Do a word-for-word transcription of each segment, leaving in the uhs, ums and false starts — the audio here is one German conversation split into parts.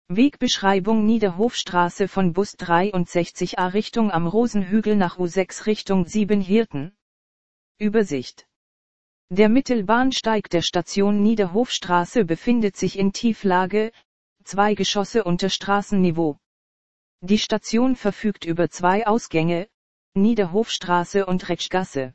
Wegbeschreibung: Niederhofstraße von Bus dreiundsechzig A Richtung Am Rosenhügel nach U sechs Richtung Siebenhirten. Übersicht. Der Mittelbahnsteig der Station Niederhofstraße befindet sich in Tieflage, zwei Geschosse unter Straßenniveau. Die Station verfügt über zwei Ausgänge, Niederhofstraße und Retschgasse.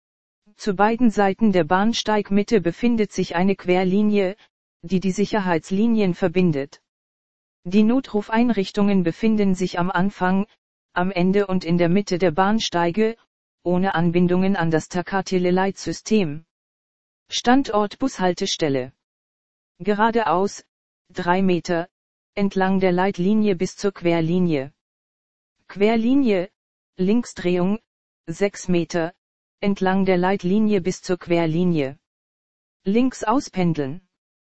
Zu beiden Seiten der Bahnsteigmitte befindet sich eine Querlinie, die die Sicherheitslinien verbindet. Die Notrufeinrichtungen befinden sich am Anfang, am Ende und in der Mitte der Bahnsteige, ohne Anbindungen an das Takateleleitsystem. Standort Bushaltestelle. Geradeaus, drei Meter, entlang der Leitlinie bis zur Querlinie. Querlinie, Linksdrehung, sechs Meter, entlang der Leitlinie bis zur Querlinie. Links auspendeln.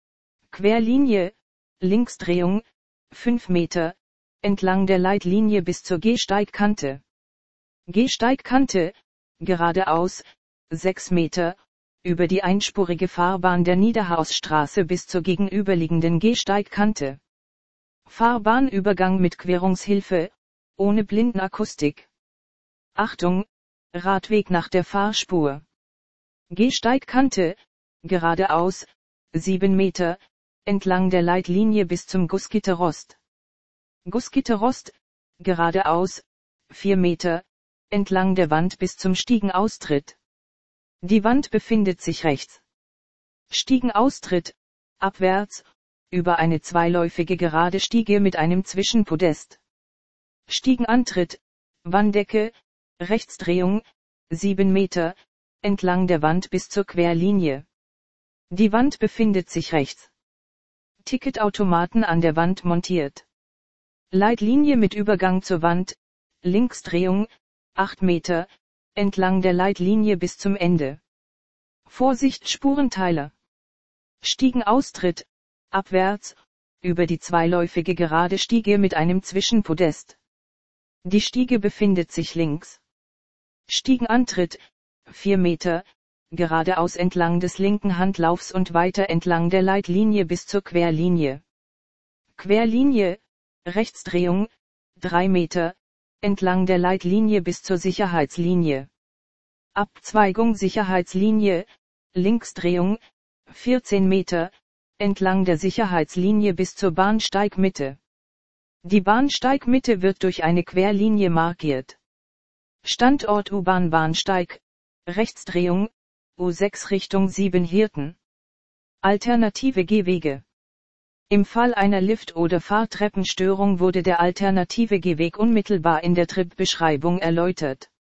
Querlinie, Linksdrehung, fünf Meter, entlang der Leitlinie bis zur Gehsteigkante. Gehsteigkante, geradeaus, sechs Meter, über die einspurige Fahrbahn der Niederhausstraße bis zur gegenüberliegenden Gehsteigkante. Fahrbahnübergang mit Querungshilfe, ohne Blindenakustik. Achtung, Radweg nach der Fahrspur. Gehsteigkante, geradeaus, sieben Meter, entlang der Leitlinie bis zum Gussgitterrost. Gussgitterrost, geradeaus, vier Meter, entlang der Wand bis zum Stiegenaustritt. Die Wand befindet sich rechts. Stiegenaustritt, abwärts, über eine zweiläufige gerade Stiege mit einem Zwischenpodest. Stiegenantritt, Wanddecke, Rechtsdrehung, sieben Meter, entlang der Wand bis zur Querlinie. Die Wand befindet sich rechts. Ticketautomaten an der Wand montiert. Leitlinie mit Übergang zur Wand, Linksdrehung, acht Meter, entlang der Leitlinie bis zum Ende. Vorsicht Spurenteiler. Stiegenaustritt, abwärts, über die zweiläufige gerade Stiege mit einem Zwischenpodest. Die Stiege befindet sich links. Stiegenantritt, vier Meter, geradeaus entlang des linken Handlaufs und weiter entlang der Leitlinie bis zur Querlinie. Querlinie, Rechtsdrehung, drei Meter, entlang der Leitlinie bis zur Sicherheitslinie. Abzweigung Sicherheitslinie, Linksdrehung, vierzehn Meter, entlang der Sicherheitslinie bis zur Bahnsteigmitte. Die Bahnsteigmitte wird durch eine Querlinie markiert. Standort U-Bahn-Bahnsteig, Rechtsdrehung, U sechs Richtung Siebenhirten. Alternative Gehwege. Im Fall einer Lift- oder Fahrtreppenstörung wurde der alternative Gehweg unmittelbar in der Tripbeschreibung erläutert.